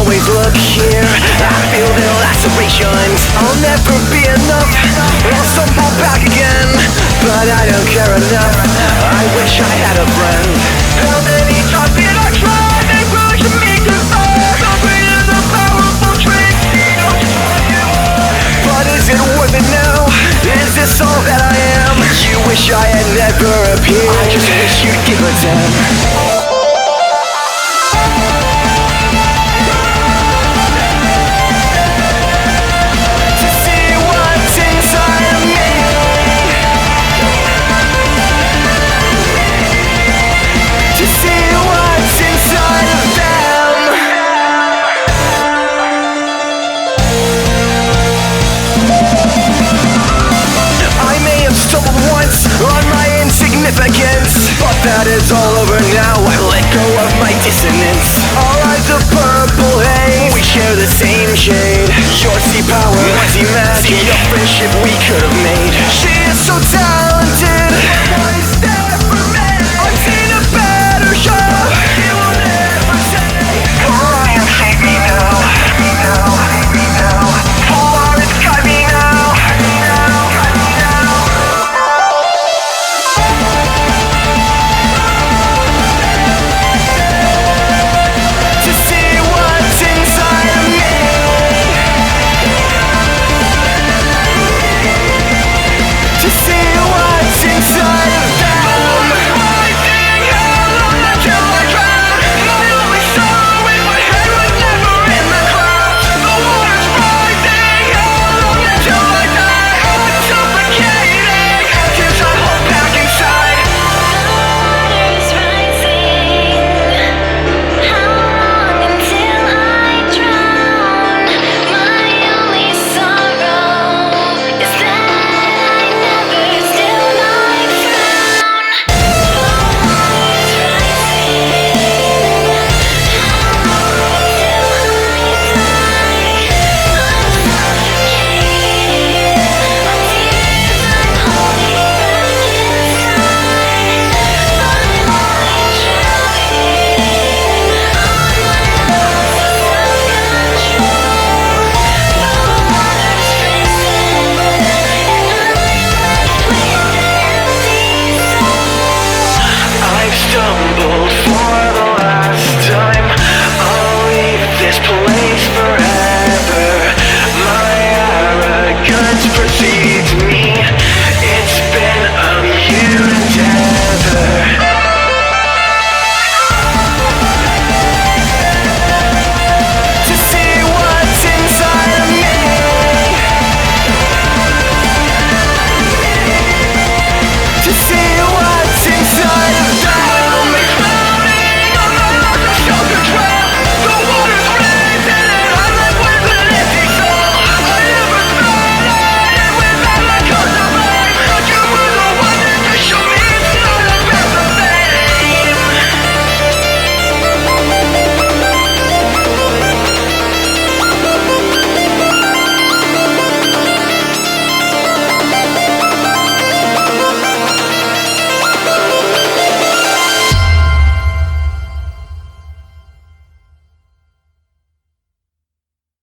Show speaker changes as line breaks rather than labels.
always look here. I feel their lacerations. I'll never be enough. I'll stumble back again, but I don't care enough. I wish I had a friend. How many times did I try? They push me too far. The pain is a powerful trick. But is it worth it now? Is this all that I am? You wish I had never appeared. I just wish you'd give a damn. On my insignificance, but that is all over now. I let go of my dissonance. Our eyes of purple haze, we share the same shade. Your sea power, my sea magic, the friendship we could have made. She is so tired.